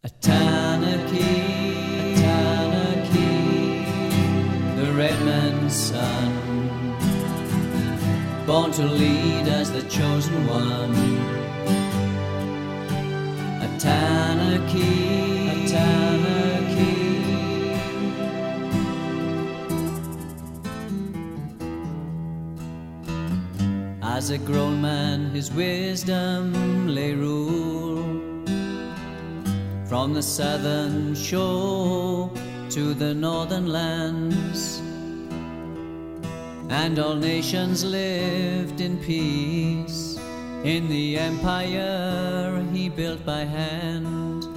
A Tanakh, the red man's son, born to lead as the chosen one. A Tanakh, As a grown man his wisdom lay rule, from the southern shore to the northern lands, and all nations lived in peace in the empire he built by hand.